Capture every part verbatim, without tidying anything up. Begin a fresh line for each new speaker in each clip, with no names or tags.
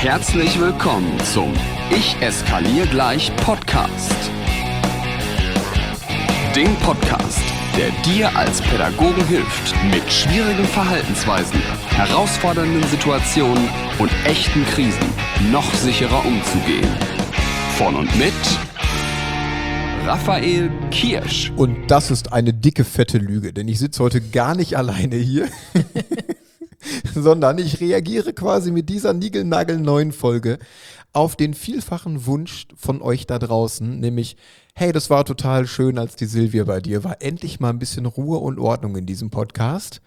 Herzlich willkommen zum Ich eskaliere gleich Podcast. Dem Podcast, der dir als Pädagogen hilft, mit schwierigen Verhaltensweisen, herausfordernden Situationen und echten Krisen noch sicherer umzugehen. Von und mit Raphael Kirsch.
Und das ist eine dicke, fette Lüge, denn ich sitze heute gar nicht alleine hier, sondern ich reagiere quasi mit dieser niegelnagelneuen Folge auf den vielfachen Wunsch von euch da draußen, nämlich, hey, das war total schön, als die Silvia bei dir war. Endlich mal ein bisschen Ruhe und Ordnung in diesem Podcast.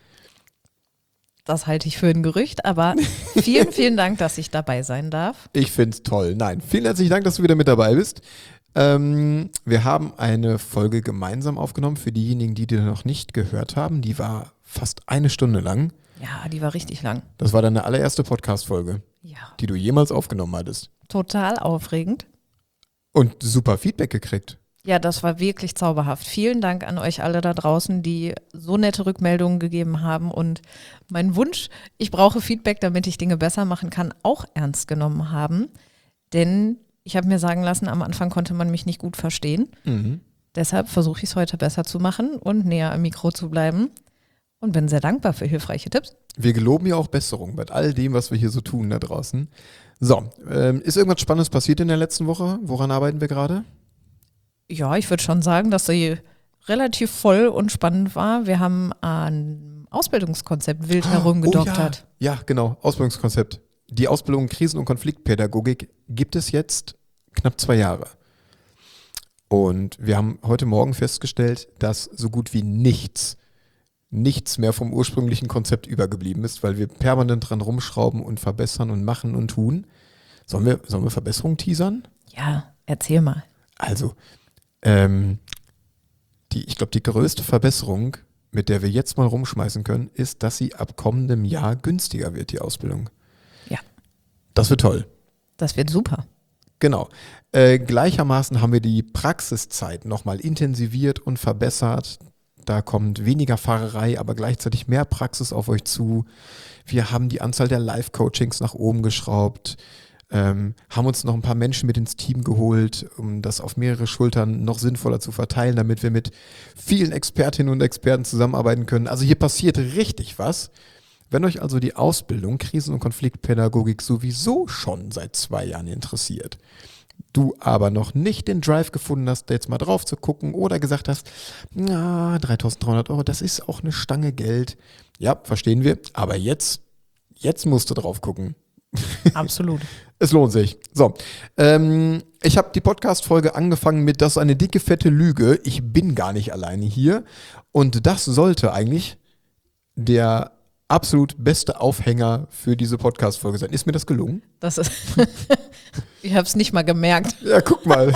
Das halte ich für ein Gerücht, aber vielen, vielen Dank, dass ich dabei sein darf.
Ich finde es toll. Nein, vielen herzlichen Dank, dass du wieder mit dabei bist. Ähm, wir haben eine Folge gemeinsam aufgenommen für diejenigen, die die noch nicht gehört haben. Die war fast eine Stunde lang.
Ja, die war richtig lang.
Das war deine allererste Podcast-Folge,
Ja.
die du jemals aufgenommen hattest.
Total aufregend.
Und super Feedback gekriegt.
Ja, das war wirklich zauberhaft. Vielen Dank an euch alle da draußen, die so nette Rückmeldungen gegeben haben und meinen Wunsch, ich brauche Feedback, damit ich Dinge besser machen kann, auch ernst genommen haben. Denn ich habe mir sagen lassen, am Anfang konnte man mich nicht gut verstehen.
Mhm.
Deshalb versuche ich es heute besser zu machen und näher am Mikro zu bleiben und bin sehr dankbar für hilfreiche Tipps.
Wir geloben ja auch Besserung bei all dem, was wir hier so tun da draußen. So, ähm, ist irgendwas Spannendes passiert in der letzten Woche? Woran arbeiten wir gerade?
Ja, ich würde schon sagen, dass sie relativ voll und spannend war. Wir haben ein Ausbildungskonzept wild herumgedoktert.
Oh ja. ja, genau, Ausbildungskonzept. Die Ausbildung in Krisen- und Konfliktpädagogik gibt es jetzt knapp zwei Jahre. Und wir haben heute Morgen festgestellt, dass so gut wie nichts, nichts mehr vom ursprünglichen Konzept übergeblieben ist, weil wir permanent dran rumschrauben und verbessern und machen und tun. Sollen wir, sollen wir Verbesserungen teasern?
Ja, erzähl mal.
Also, ähm, die, ich glaube, die größte Verbesserung, mit der wir jetzt mal rumschmeißen können, ist, dass sie ab kommendem Jahr günstiger wird, die Ausbildung.
Ja.
Das wird toll.
Das wird super.
Genau. Äh, gleichermaßen haben wir die Praxiszeit nochmal intensiviert und verbessert. Da kommt weniger Fahrerei, aber gleichzeitig mehr Praxis auf euch zu. Wir haben die Anzahl der Live-Coachings nach oben geschraubt, ähm, haben uns noch ein paar Menschen mit ins Team geholt, um das auf mehrere Schultern noch sinnvoller zu verteilen, damit wir mit vielen Expertinnen und Experten zusammenarbeiten können. Also hier passiert richtig was. Wenn euch also die Ausbildung Krisen- und Konfliktpädagogik sowieso schon seit zwei Jahren interessiert, du aber noch nicht den Drive gefunden hast, da jetzt mal drauf zu gucken oder gesagt hast, na, dreitausenddreihundert Euro, das ist auch eine Stange Geld. Ja, verstehen wir, aber jetzt, jetzt musst du drauf gucken.
Absolut.
Es lohnt sich. So, ähm, ich habe die Podcast-Folge angefangen mit "Das ist eine dicke, fette Lüge. Ich bin gar nicht alleine hier." Und das sollte eigentlich der absolut beste Aufhänger für diese Podcast-Folge sein. Ist mir das gelungen?
Das ist. Ich habe es nicht mal gemerkt.
Ja, guck mal.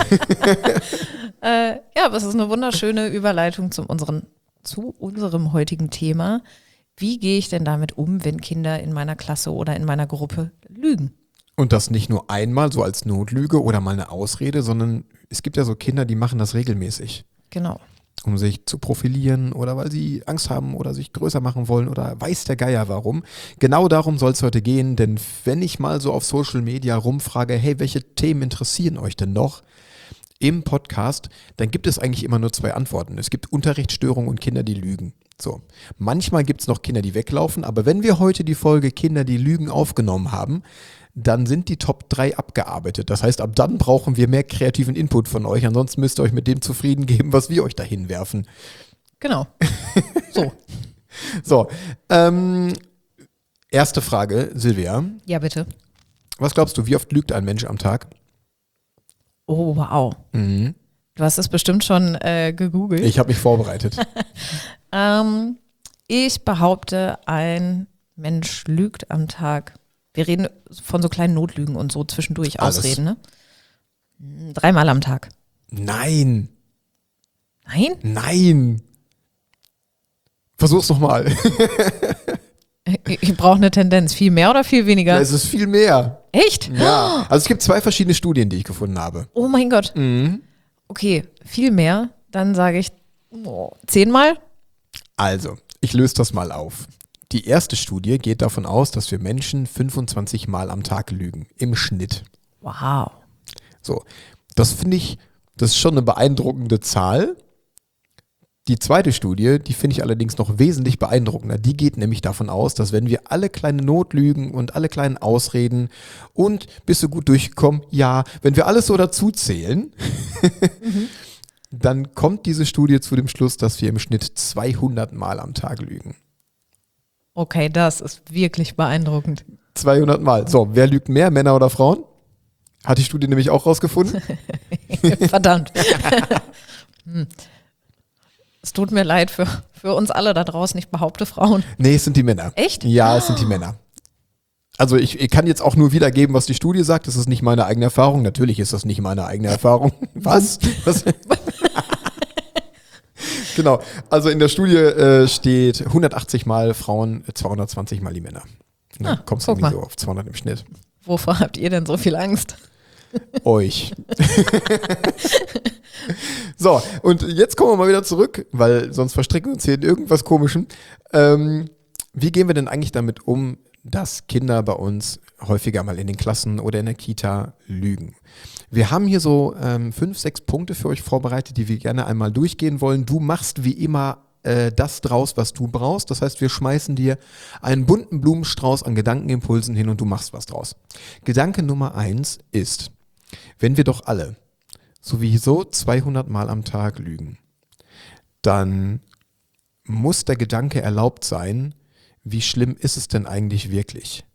äh, ja, aber es ist eine wunderschöne Überleitung zu, unseren, zu unserem heutigen Thema. Wie gehe ich denn damit um, wenn Kinder in meiner Klasse oder in meiner Gruppe lügen?
Und das nicht nur einmal so als Notlüge oder mal eine Ausrede, sondern es gibt ja so Kinder, die machen das regelmäßig.
Genau.
Um sich zu profilieren oder weil sie Angst haben oder sich größer machen wollen oder weiß der Geier warum. Genau darum soll es heute gehen, denn wenn ich mal so auf Social Media rumfrage, hey, welche Themen interessieren euch denn noch im Podcast, dann gibt es eigentlich immer nur zwei Antworten. Es gibt Unterrichtsstörungen und Kinder, die lügen. So. Manchmal gibt es noch Kinder, die weglaufen, aber wenn wir heute die Folge Kinder, die lügen aufgenommen haben, dann sind die Top drei abgearbeitet. Das heißt, ab dann brauchen wir mehr kreativen Input von euch. Ansonsten müsst ihr euch mit dem zufrieden geben, was wir euch dahin werfen.
Genau. So.
So. Ähm, erste Frage, Silvia.
Ja, bitte.
Was glaubst du, wie oft lügt ein Mensch am Tag?
Oh, wow.
Mhm.
Du hast es bestimmt schon äh, gegoogelt.
Ich habe mich vorbereitet.
ähm, ich behaupte, ein Mensch lügt am Tag. Wir reden von so kleinen Notlügen und so zwischendurch
Alles.
Ausreden, ne? Dreimal am Tag.
Nein.
Nein?
Nein. Versuch's nochmal.
Ich, ich brauche eine Tendenz. Viel mehr oder viel weniger?
Ja, es ist viel mehr.
Echt?
Ja. Also es gibt zwei verschiedene Studien, die ich gefunden habe.
Oh mein Gott.
Mhm.
Okay, viel mehr. Dann sage ich oh, zehnmal.
Also, ich löse das mal auf. Die erste Studie geht davon aus, dass wir Menschen fünfundzwanzig Mal am Tag lügen, im Schnitt.
Wow.
So, das finde ich, das ist schon eine beeindruckende Zahl. Die zweite Studie, die finde ich allerdings noch wesentlich beeindruckender. Die geht nämlich davon aus, dass wenn wir alle kleinen Notlügen und alle kleinen Ausreden und bist du gut durchgekommen, ja, wenn wir alles so dazu zählen, mhm. dann kommt diese Studie zu dem Schluss, dass wir im Schnitt zweihundert Mal am Tag lügen.
Okay, das ist wirklich beeindruckend.
zweihundert Mal. So, wer lügt mehr, Männer oder Frauen? Hat die Studie nämlich auch rausgefunden.
Verdammt. hm. Es tut mir leid für, für uns alle da draußen. Ich behaupte Frauen.
Nee, es sind die Männer.
Echt?
Ja, es sind die Männer. Also ich, ich kann jetzt auch nur wiedergeben, was die Studie sagt. Das ist nicht meine eigene Erfahrung. Natürlich ist das nicht meine eigene Erfahrung. Was? was? Genau. Also in der Studie äh, steht hundertachtzig Mal Frauen, zweihundertzwanzig Mal die Männer. Da
Ah,
kommst du
guck
irgendwie
mal.
so auf zweihundert im Schnitt.
Wovor habt ihr denn so viel Angst?
Euch. So, und jetzt kommen wir mal wieder zurück, weil sonst verstricken wir uns hier in irgendwas Komischem. Ähm, wie gehen wir denn eigentlich damit um, dass Kinder bei uns häufiger mal in den Klassen oder in der Kita lügen? Wir haben hier so ähm, fünf, sechs Punkte für euch vorbereitet, die wir gerne einmal durchgehen wollen. Du machst wie immer äh, das draus, was du brauchst. Das heißt, wir schmeißen dir einen bunten Blumenstrauß an Gedankenimpulsen hin und du machst was draus. Gedanke Nummer eins ist, wenn wir doch alle sowieso zweihundert Mal am Tag lügen, dann muss der Gedanke erlaubt sein, wie schlimm ist es denn eigentlich wirklich?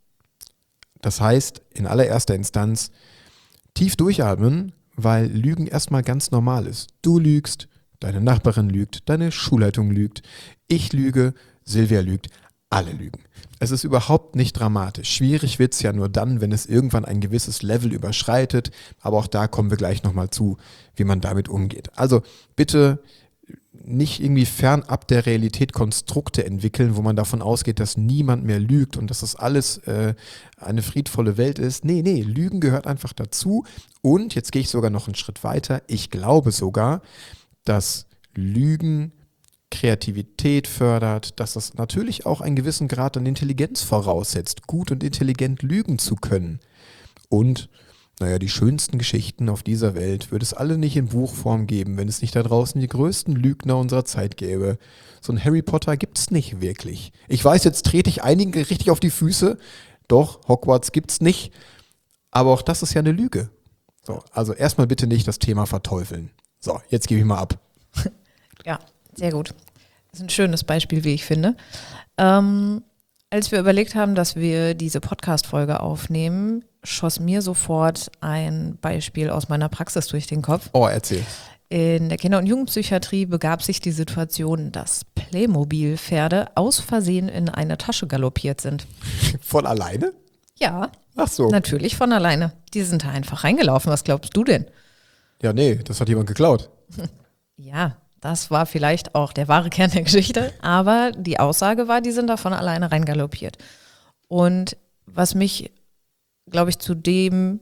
Das heißt, in allererster Instanz tief durchatmen, weil Lügen erstmal ganz normal ist. Du lügst, deine Nachbarin lügt, deine Schulleitung lügt, ich lüge, Silvia lügt, alle lügen. Es ist überhaupt nicht dramatisch. Schwierig wird es ja nur dann, wenn es irgendwann ein gewisses Level überschreitet. Aber auch da kommen wir gleich nochmal zu, wie man damit umgeht. Also bitte nicht irgendwie fernab der Realität Konstrukte entwickeln, wo man davon ausgeht, dass niemand mehr lügt und dass das alles äh, eine friedvolle Welt ist. Nee, nee, Lügen gehört einfach dazu. Und jetzt gehe ich sogar noch einen Schritt weiter. Ich glaube sogar, dass Lügen Kreativität fördert, dass das natürlich auch einen gewissen Grad an Intelligenz voraussetzt, gut und intelligent lügen zu können. Und, naja, die schönsten Geschichten auf dieser Welt würde es alle nicht in Buchform geben, wenn es nicht da draußen die größten Lügner unserer Zeit gäbe. So ein Harry Potter gibt's nicht wirklich. Ich weiß, jetzt trete ich einigen richtig auf die Füße, doch, Hogwarts gibt's nicht, aber auch das ist ja eine Lüge. So, also erstmal bitte nicht das Thema verteufeln. So, jetzt gebe ich mal ab.
Ja. Sehr gut. Das ist ein schönes Beispiel, wie ich finde. Ähm, als wir überlegt haben, dass wir diese Podcast-Folge aufnehmen, schoss mir sofort ein Beispiel aus meiner Praxis durch den Kopf.
Oh, erzähl.
In der Kinder- und Jugendpsychiatrie begab sich die Situation, dass Playmobil-Pferde aus Versehen in eine Tasche galoppiert sind.
Von alleine?
Ja,
Ach so.
natürlich von alleine. Die sind da einfach reingelaufen. Was glaubst du denn?
Ja, nee, das hat jemand geklaut.
Ja, das war vielleicht auch der wahre Kern der Geschichte, aber die Aussage war, die sind da von alleine reingaloppiert. Und was mich, glaube ich, zu dem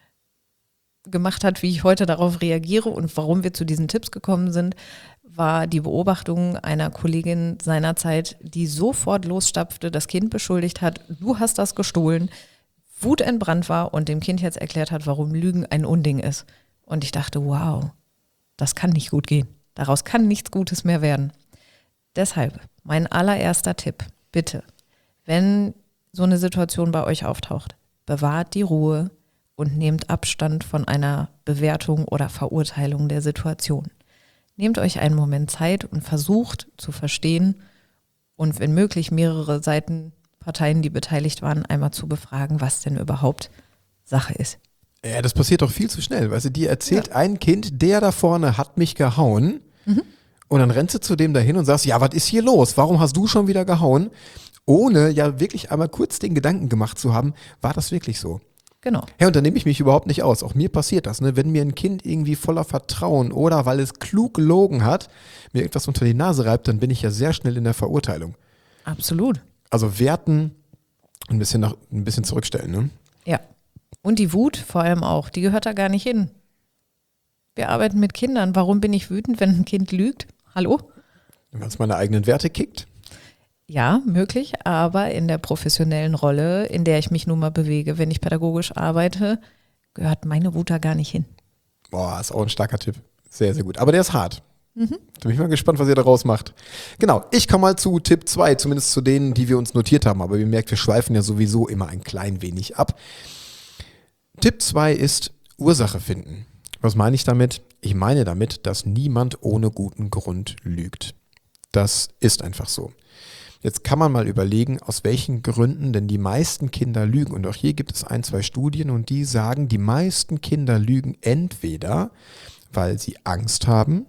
gemacht hat, wie ich heute darauf reagiere und warum wir zu diesen Tipps gekommen sind, war die Beobachtung einer Kollegin seinerzeit, die sofort losstapfte, das Kind beschuldigt hat, du hast das gestohlen, wutentbrannt war und dem Kind jetzt erklärt hat, warum Lügen ein Unding ist. Und ich dachte, wow, das kann nicht gut gehen. Daraus kann nichts Gutes mehr werden. Deshalb mein allererster Tipp, bitte, wenn so eine Situation bei euch auftaucht, bewahrt die Ruhe und nehmt Abstand von einer Bewertung oder Verurteilung der Situation. Nehmt euch einen Moment Zeit und versucht zu verstehen und wenn möglich mehrere Seitenparteien, die beteiligt waren, einmal zu befragen, was denn überhaupt Sache ist.
Ja, das passiert doch viel zu schnell. Weißt du, die erzählt ja. Ein Kind, der da vorne hat mich gehauen. Mhm. Und dann rennst du zu dem dahin und sagst, ja, was ist hier los? Warum hast du schon wieder gehauen? Ohne ja wirklich einmal kurz den Gedanken gemacht zu haben, war das wirklich so?
Genau.
Ja, und da nehme ich mich überhaupt nicht aus. Auch mir passiert das, ne? Wenn mir ein Kind irgendwie voller Vertrauen oder weil es klug gelogen hat, mir etwas unter die Nase reibt, dann bin ich ja sehr schnell in der Verurteilung.
Absolut.
Also werten, ein bisschen, nach, ein bisschen zurückstellen, ne?
Ja. Und die Wut vor allem auch, die gehört da gar nicht hin. Wir arbeiten mit Kindern. Warum bin ich wütend, wenn ein Kind lügt? Hallo?
Wenn es meine eigenen Werte kickt?
Ja, möglich, aber in der professionellen Rolle, in der ich mich nun mal bewege, wenn ich pädagogisch arbeite, gehört meine Wut da gar nicht hin.
Boah, ist auch ein starker Tipp. Sehr, sehr gut. Aber der ist hart. Mhm. Da bin ich mal gespannt, was ihr daraus macht. Genau, ich komme mal zu Tipp zwei, zumindest zu denen, die wir uns notiert haben. Aber ihr merkt, wir schweifen ja sowieso immer ein klein wenig ab. Tipp zwei ist Ursache finden. Was meine ich damit? Ich meine damit, dass niemand ohne guten Grund lügt. Das ist einfach so. Jetzt kann man mal überlegen, aus welchen Gründen denn die meisten Kinder lügen. Und auch hier gibt es ein, zwei Studien und die sagen, die meisten Kinder lügen entweder, weil sie Angst haben,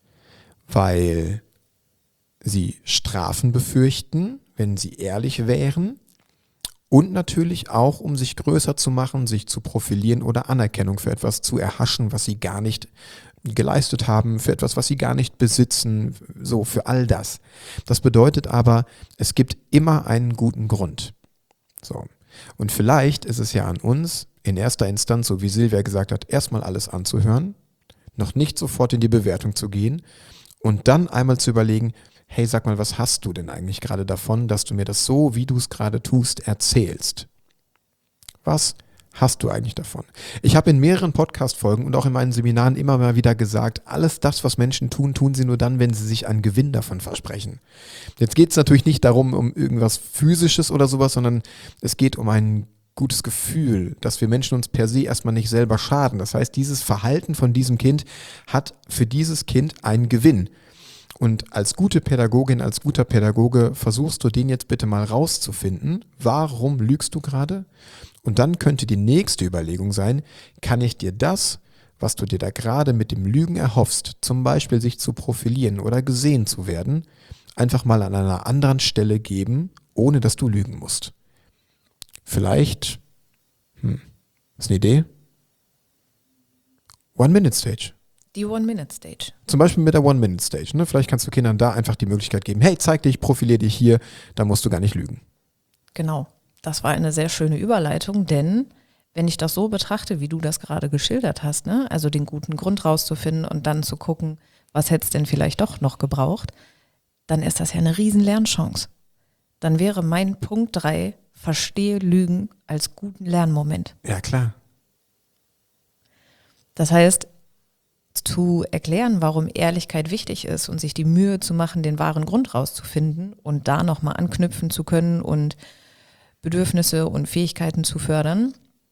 weil sie Strafen befürchten, wenn sie ehrlich wären und natürlich auch, um sich größer zu machen, sich zu profilieren oder Anerkennung für etwas zu erhaschen, was sie gar nicht geleistet haben, für etwas, was sie gar nicht besitzen, so für all das. Das bedeutet aber, es gibt immer einen guten Grund. So. Und vielleicht ist es ja an uns, in erster Instanz, so wie Silvia gesagt hat, erstmal alles anzuhören, noch nicht sofort in die Bewertung zu gehen und dann einmal zu überlegen, hey, sag mal, was hast du denn eigentlich gerade davon, dass du mir das so, wie du es gerade tust, erzählst? Was hast du eigentlich davon? Ich habe in mehreren Podcast-Folgen und auch in meinen Seminaren immer mal wieder gesagt, alles das, was Menschen tun, tun sie nur dann, wenn sie sich einen Gewinn davon versprechen. Jetzt geht es natürlich nicht darum, um irgendwas Physisches oder sowas, sondern es geht um ein gutes Gefühl, dass wir Menschen uns per se erstmal nicht selber schaden. Das heißt, dieses Verhalten von diesem Kind hat für dieses Kind einen Gewinn. Und als gute Pädagogin, als guter Pädagoge versuchst du den jetzt bitte mal rauszufinden, warum lügst du gerade? Und dann könnte die nächste Überlegung sein, kann ich dir das, was du dir da gerade mit dem Lügen erhoffst, zum Beispiel sich zu profilieren oder gesehen zu werden, einfach mal an einer anderen Stelle geben, ohne dass du lügen musst. Vielleicht, hm, ist eine Idee? One-Minute-Stage.
Die One-Minute-Stage.
Zum Beispiel mit der One-Minute-Stage. Ne? Vielleicht kannst du Kindern da einfach die Möglichkeit geben, hey, zeig dich, profilier dich hier, da musst du gar nicht lügen.
Genau. Das war eine sehr schöne Überleitung, denn wenn ich das so betrachte, wie du das gerade geschildert hast, ne, also den guten Grund rauszufinden und dann zu gucken, was hätte es denn vielleicht doch noch gebraucht, dann ist das ja eine riesen Lernchance. Dann wäre mein Punkt drei, verstehe Lügen als guten Lernmoment.
Ja, klar.
Das heißt, zu erklären, warum Ehrlichkeit wichtig ist und sich die Mühe zu machen, den wahren Grund rauszufinden und da nochmal anknüpfen zu können und Bedürfnisse und Fähigkeiten zu fördern,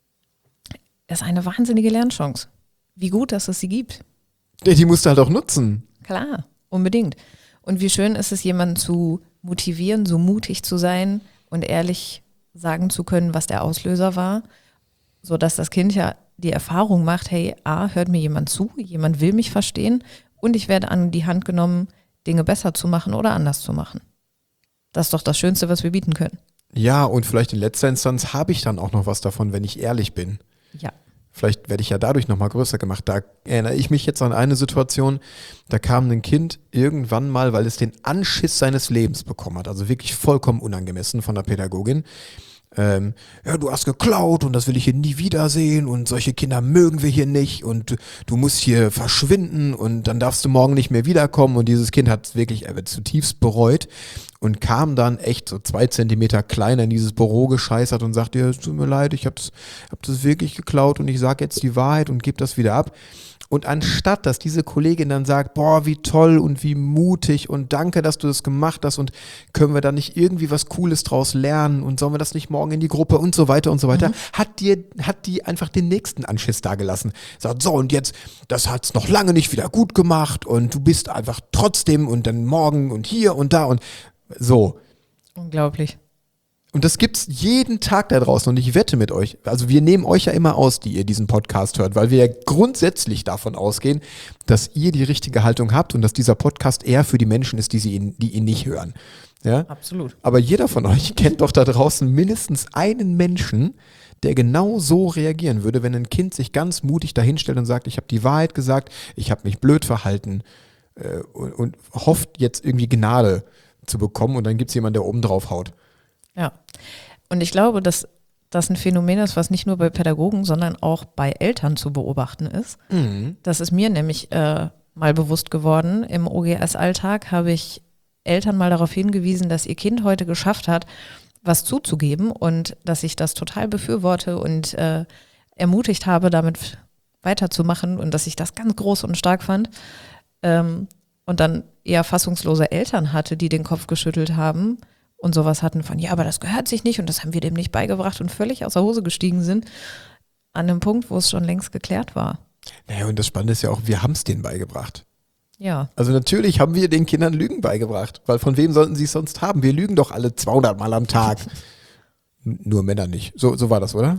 ist eine wahnsinnige Lernchance. Wie gut, dass es sie gibt.
Die musst du halt auch nutzen.
Klar, unbedingt. Und wie schön ist es, jemanden zu motivieren, so mutig zu sein und ehrlich sagen zu können, was der Auslöser war, sodass das Kind ja die Erfahrung macht, hey, A, hört mir jemand zu, jemand will mich verstehen und ich werde an die Hand genommen, Dinge besser zu machen oder anders zu machen. Das ist doch das Schönste, was wir bieten können.
Ja, und vielleicht in letzter Instanz habe ich dann auch noch was davon, wenn ich ehrlich bin.
Ja.
Vielleicht werde ich ja dadurch nochmal größer gemacht. Da erinnere ich mich jetzt an eine Situation, da kam ein Kind irgendwann mal, weil es den Anschiss seines Lebens bekommen hat, also wirklich vollkommen unangemessen von der Pädagogin. Ähm, ja, du hast geklaut und das will ich hier nie wiedersehen und solche Kinder mögen wir hier nicht und du musst hier verschwinden und dann darfst du morgen nicht mehr wiederkommen und dieses Kind hat es wirklich er wird zutiefst bereut und kam dann echt so zwei Zentimeter kleiner in dieses Büro gescheißert und sagte, ja, es tut mir leid, ich habe das, hab das wirklich geklaut und ich sage jetzt die Wahrheit und gebe das wieder ab. Und anstatt, dass diese Kollegin dann sagt, boah, wie toll und wie mutig und danke, dass du das gemacht hast und können wir da nicht irgendwie was Cooles draus lernen und sollen wir das nicht morgen in die Gruppe und so weiter und so weiter, mhm. hat, dir, hat die einfach den nächsten Anschiss dagelassen. Sagt, so und jetzt, das hat's noch lange nicht wieder gut gemacht und du bist einfach trotzdem und dann morgen und hier und da und so.
Unglaublich.
Und das gibt's jeden Tag da draußen und ich wette mit euch, also wir nehmen euch ja immer aus, die ihr diesen Podcast hört, weil wir ja grundsätzlich davon ausgehen, dass ihr die richtige Haltung habt und dass dieser Podcast eher für die Menschen ist, die, sie ihn, die ihn nicht hören. Ja?
Absolut.
Aber jeder von euch kennt doch da draußen mindestens einen Menschen, der genau so reagieren würde, wenn ein Kind sich ganz mutig dahinstellt und sagt, ich habe die Wahrheit gesagt, ich habe mich blöd verhalten äh, und, und hofft jetzt irgendwie Gnade zu bekommen und dann gibt's jemanden, der oben drauf haut.
Ja, und ich glaube, dass das ein Phänomen ist, was nicht nur bei Pädagogen, sondern auch bei Eltern zu beobachten ist. Mhm. Das ist mir nämlich äh, mal bewusst geworden. Im O G S-Alltag habe ich Eltern mal darauf hingewiesen, dass ihr Kind heute geschafft hat, was zuzugeben und dass ich das total befürworte und äh, ermutigt habe, damit weiterzumachen und dass ich das ganz groß und stark fand. Ähm, und dann eher fassungslose Eltern hatte, die den Kopf geschüttelt haben und sowas hatten von, ja, aber das gehört sich nicht und das haben wir dem nicht beigebracht und völlig aus der Hose gestiegen sind, an einem Punkt, wo es schon längst geklärt war.
Naja, und das Spannende ist ja auch, wir haben es denen beigebracht.
Ja.
Also natürlich haben wir den Kindern Lügen beigebracht, weil von wem sollten sie es sonst haben? Wir lügen doch alle zweihundert Mal am Tag. N- Nur Männer nicht. So, so war das, oder?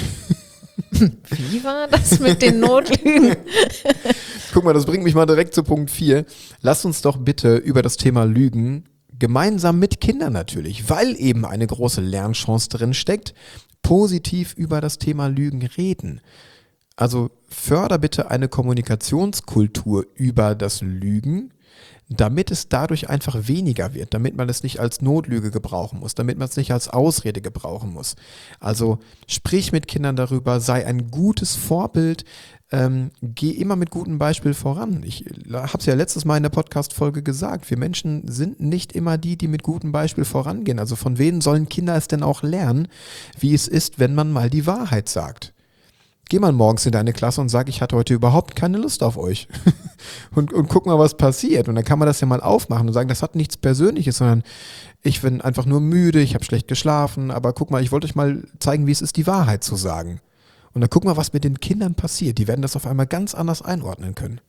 Wie war das mit den Notlügen?
Guck mal, das bringt mich mal direkt zu Punkt vier. Lasst uns doch bitte über das Thema Lügen gemeinsam mit Kindern natürlich, weil eben eine große Lernchance drin steckt, positiv über das Thema Lügen reden. Also förder bitte eine Kommunikationskultur über das Lügen, damit es dadurch einfach weniger wird, damit man es nicht als Notlüge gebrauchen muss, damit man es nicht als Ausrede gebrauchen muss. Also sprich mit Kindern darüber, sei ein gutes Vorbild, ähm, geh immer mit gutem Beispiel voran. Ich habe es ja letztes Mal in der Podcast-Folge gesagt, wir Menschen sind nicht immer die, die mit gutem Beispiel vorangehen. Also von wem sollen Kinder es denn auch lernen, wie es ist, wenn man mal die Wahrheit sagt? Geh mal morgens in deine Klasse und sag, ich hatte heute überhaupt keine Lust auf euch. und, und guck mal, was passiert. Und dann kann man das ja mal aufmachen und sagen, das hat nichts Persönliches, sondern ich bin einfach nur müde, ich habe schlecht geschlafen, aber guck mal, ich wollte euch mal zeigen, wie es ist, die Wahrheit zu sagen. Und dann guck mal, was mit den Kindern passiert. Die werden das auf einmal ganz anders einordnen können.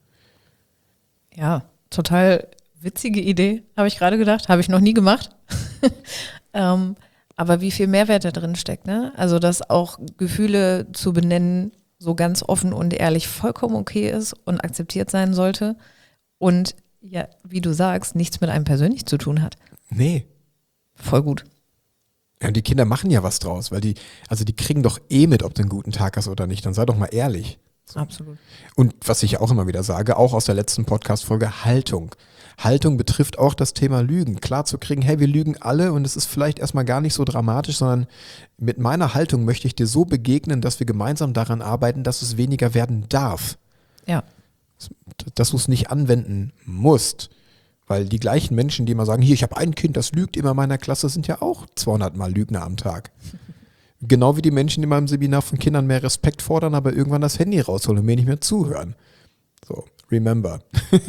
Ja, total witzige Idee, habe ich gerade gedacht. Habe ich noch nie gemacht. ähm, aber wie viel Mehrwert da drin steckt, ne? Also, dass auch Gefühle zu benennen so ganz offen und ehrlich vollkommen okay ist und akzeptiert sein sollte und ja, wie du sagst, nichts mit einem persönlich zu tun hat.
Nee.
Voll gut.
Ja, und die Kinder machen ja was draus, weil die, also die kriegen doch eh mit, ob du einen guten Tag hast oder nicht. Dann sei doch mal ehrlich. So.
Absolut.
Und was ich auch immer wieder sage, auch aus der letzten Podcast-Folge, Haltung. Haltung betrifft auch das Thema Lügen. Klar zu kriegen, hey, wir lügen alle und es ist vielleicht erstmal gar nicht so dramatisch, sondern mit meiner Haltung möchte ich dir so begegnen, dass wir gemeinsam daran arbeiten, dass es weniger werden darf.
Ja.
Dass du es nicht anwenden musst. Weil die gleichen Menschen, die immer sagen, hier, ich habe ein Kind, das lügt immer in meiner Klasse, sind ja auch zweihundert Mal Lügner am Tag. Genau wie die Menschen, die in meinem Seminar von Kindern mehr Respekt fordern, aber irgendwann das Handy rausholen und mir nicht mehr zuhören. So, remember.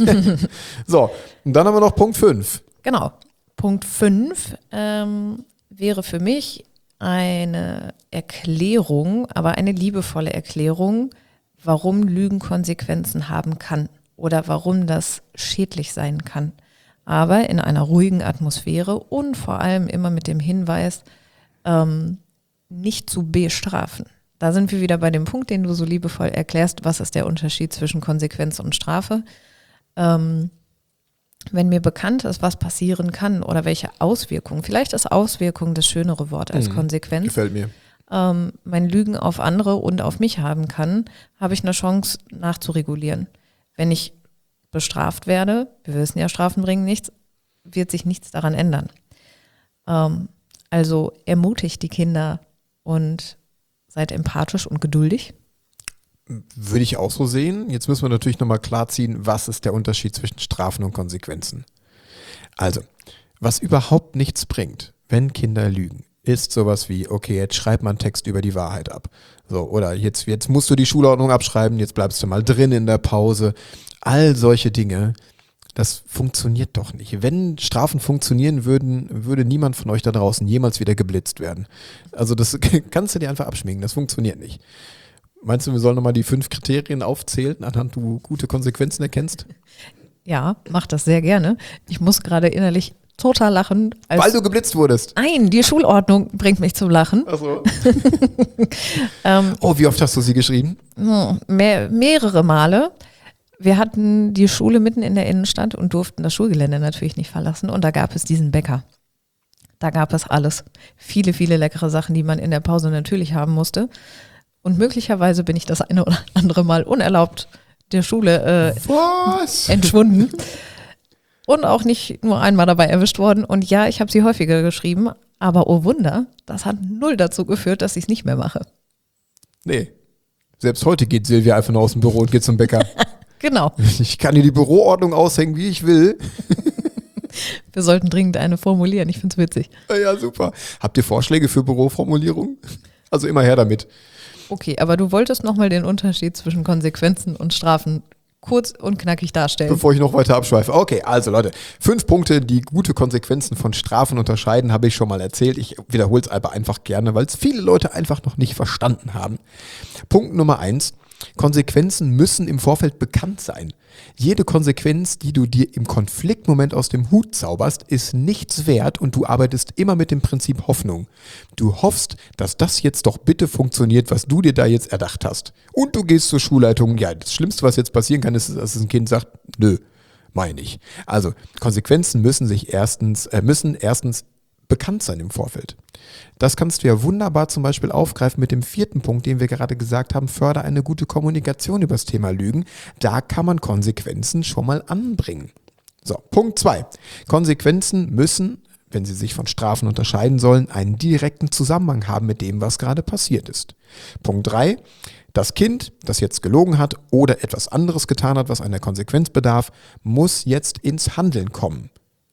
So, und dann haben wir noch Punkt fünf.
Genau. Punkt fünf ähm, wäre für mich eine Erklärung, aber eine liebevolle Erklärung, warum Lügen Konsequenzen haben kann oder warum das schädlich sein kann. Aber in einer ruhigen Atmosphäre und vor allem immer mit dem Hinweis, ähm, nicht zu bestrafen. Da sind wir wieder bei dem Punkt, den du so liebevoll erklärst, was ist der Unterschied zwischen Konsequenz und Strafe. Ähm, wenn mir bekannt ist, was passieren kann oder welche Auswirkungen, vielleicht ist Auswirkung das schönere Wort als
Mhm.
Konsequenz,
Gefällt mir.
ähm, mein Lügen auf andere und auf mich haben kann, habe ich eine Chance nachzuregulieren. Wenn ich bestraft werde, wir wissen ja, Strafen bringen nichts, wird sich nichts daran ändern. Ähm, also ermutigt die Kinder und seid empathisch und geduldig.
Würde ich auch so sehen. Jetzt müssen wir natürlich nochmal klarziehen, was ist der Unterschied zwischen Strafen und Konsequenzen. Also, was überhaupt nichts bringt, wenn Kinder lügen, ist sowas wie, okay, jetzt schreib mal einen Text über die Wahrheit ab. So, oder jetzt, jetzt musst du die Schulordnung abschreiben, jetzt bleibst du mal drin in der Pause. All solche Dinge, das funktioniert doch nicht. Wenn Strafen funktionieren würden, würde niemand von euch da draußen jemals wieder geblitzt werden. Also das kannst du dir einfach abschminken, das funktioniert nicht. Meinst du, wir sollen nochmal die fünf Kriterien aufzählen, anhand du gute Konsequenzen erkennst?
Ja, mach das sehr gerne. Ich muss gerade innerlich total lachen. Als
Weil du geblitzt wurdest.
Nein, die Schulordnung bringt mich zum Lachen.
Ach so.
ähm,
Oh, wie oft hast du sie geschrieben?
mehr, mehrere Male. Wir hatten die Schule mitten in der Innenstadt und durften das Schulgelände natürlich nicht verlassen. Und da gab es diesen Bäcker. Da gab es alles. Viele, viele leckere Sachen, die man in der Pause natürlich haben musste. Und möglicherweise bin ich das eine oder andere Mal unerlaubt der Schule äh,
Was?
entschwunden. Und auch nicht nur einmal dabei erwischt worden. Und ja, ich habe sie häufiger geschrieben. Aber oh Wunder, das hat null dazu geführt, dass ich es nicht mehr mache.
Nee. Selbst heute geht Silvia einfach nur aus dem Büro und geht zum Bäcker.
Genau.
Ich kann hier die Büroordnung aushängen, wie ich will.
Wir sollten dringend eine formulieren. Ich finde es witzig.
Ja, super. Habt ihr Vorschläge für Büroformulierungen? Also immer her damit.
Okay, aber du wolltest nochmal den Unterschied zwischen Konsequenzen und Strafen kurz und knackig darstellen.
Bevor ich noch weiter abschweife. Okay, also Leute, fünf Punkte, die gute Konsequenzen von Strafen unterscheiden, habe ich schon mal erzählt. Ich wiederhole es aber einfach gerne, weil es viele Leute einfach noch nicht verstanden haben. Punkt Nummer eins. Konsequenzen müssen im Vorfeld bekannt sein. Jede Konsequenz, die du dir im Konfliktmoment aus dem Hut zauberst, ist nichts wert und du arbeitest immer mit dem Prinzip Hoffnung. Du hoffst, dass das jetzt doch bitte funktioniert, was du dir da jetzt erdacht hast. Und du gehst zur Schulleitung. Ja, das Schlimmste, was jetzt passieren kann, ist, dass ein Kind sagt, nö, meine ich. Also Konsequenzen müssen sich erstens, äh, müssen erstens bekannt sein im Vorfeld. Das kannst du ja wunderbar zum Beispiel aufgreifen mit dem vierten Punkt, den wir gerade gesagt haben, fördere eine gute Kommunikation über das Thema Lügen. Da kann man Konsequenzen schon mal anbringen. So, Punkt zwei. Konsequenzen müssen, wenn sie sich von Strafen unterscheiden sollen, einen direkten Zusammenhang haben mit dem, was gerade passiert ist. Punkt drei. Das Kind, das jetzt gelogen hat oder etwas anderes getan hat, was einer Konsequenz bedarf, muss jetzt ins Handeln kommen.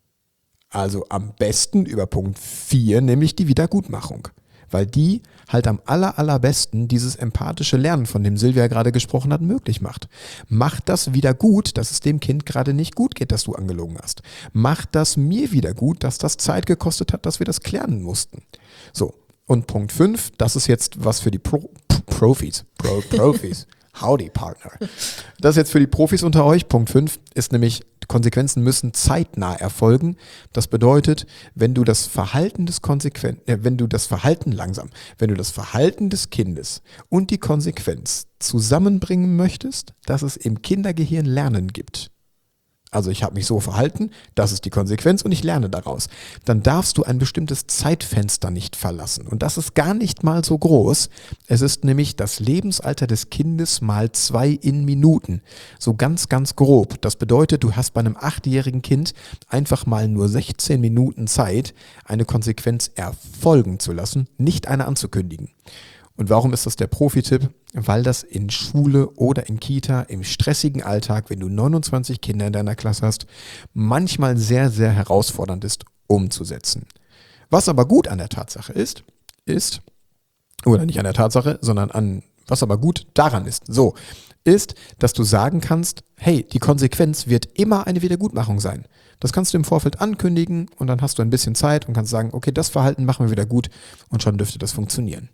Also am besten über Punkt vier, nämlich die Wiedergutmachung. Weil die halt am aller, allerbesten dieses empathische Lernen, von dem Silvia gerade gesprochen hat, möglich macht. Mach das wieder gut, dass es dem Kind gerade nicht gut geht, dass du angelogen hast. Mach das mir wieder gut, dass das Zeit gekostet hat, dass wir das klären mussten. So, und Punkt fünf, das ist jetzt was für die Pro- Profis. Pro- Profis. Howdy, Partner. Das ist jetzt für die Profis unter euch. Punkt fünf ist nämlich, Konsequenzen müssen zeitnah erfolgen. Das bedeutet, wenn du das Verhalten des Konsequen- äh, wenn du das Verhalten langsam, wenn du das Verhalten des Kindes und die Konsequenz zusammenbringen möchtest, dass es im Kindergehirn Lernen gibt. Also ich habe mich so verhalten, das ist die Konsequenz und ich lerne daraus. Dann darfst du ein bestimmtes Zeitfenster nicht verlassen. Und das ist gar nicht mal so groß. Es ist nämlich das Lebensalter des Kindes mal zwei in Minuten. So ganz, ganz grob. Das bedeutet, du hast bei einem achtjährigen Kind einfach mal nur sechzehn Minuten Zeit, eine Konsequenz erfolgen zu lassen, nicht eine anzukündigen. Und warum ist das der Profi-Tipp? Weil das in Schule oder in Kita im stressigen Alltag, wenn du neunundzwanzig Kinder in deiner Klasse hast, manchmal sehr, sehr herausfordernd ist, umzusetzen. Was aber gut an der Tatsache ist, ist, oder nicht an der Tatsache, sondern an, was aber gut daran ist, so, ist, dass du sagen kannst, hey, die Konsequenz wird immer eine Wiedergutmachung sein. Das kannst du im Vorfeld ankündigen und dann hast du ein bisschen Zeit und kannst sagen, okay, das Verhalten machen wir wieder gut und schon dürfte das funktionieren.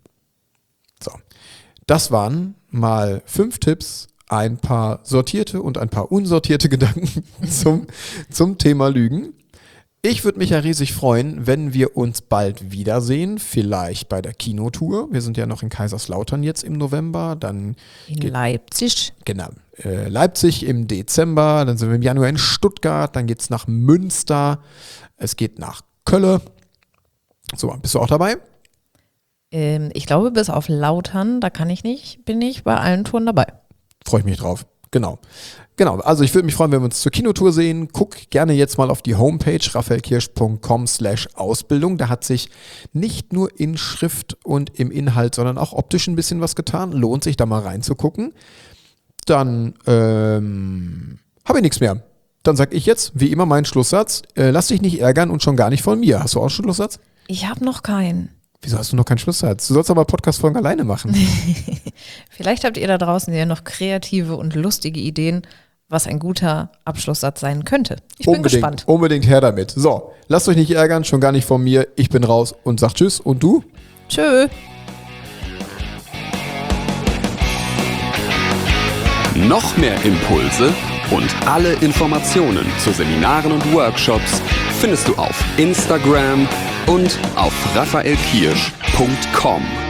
So, das waren mal fünf Tipps, ein paar sortierte und ein paar unsortierte Gedanken zum, zum Thema Lügen. Ich würde mich ja riesig freuen, wenn wir uns bald wiedersehen, vielleicht bei der Kinotour. Wir sind ja noch in Kaiserslautern jetzt im November. Dann
In
geht,
Leipzig.
Genau, äh, Leipzig im Dezember, dann sind wir im Januar in Stuttgart, dann geht es nach Münster, es geht nach Köln. So, bist du auch dabei?
Ähm, ich glaube, bis auf Lautern, da kann ich nicht, bin ich bei allen Touren dabei.
Freue ich mich drauf. Genau. Genau. Also ich würde mich freuen, wenn wir uns zur Kinotour sehen. Guck gerne jetzt mal auf die Homepage raphaelkirsch punkt com slash Ausbildung. Da hat sich nicht nur in Schrift und im Inhalt, sondern auch optisch ein bisschen was getan. Lohnt sich da mal reinzugucken. Dann ähm, habe ich nichts mehr. Dann sage ich jetzt, wie immer, meinen Schlusssatz. Äh, lass dich nicht ärgern und schon gar nicht von mir. Hast du auch schon einen Schlusssatz?
Ich habe noch keinen.
Wieso hast du noch keinen Schlusssatz? Du sollst aber Podcast-Folgen alleine machen.
Vielleicht habt ihr da draußen ja noch kreative und lustige Ideen, was ein guter Abschlusssatz sein könnte. Ich bin
unbedingt,
gespannt.
Unbedingt her damit. So, lasst euch nicht ärgern, schon gar nicht von mir. Ich bin raus und sag Tschüss. Und du?
Tschö.
Noch mehr Impulse und alle Informationen zu Seminaren und Workshops findest du auf Instagram und auf raphaelkirsch punkt com.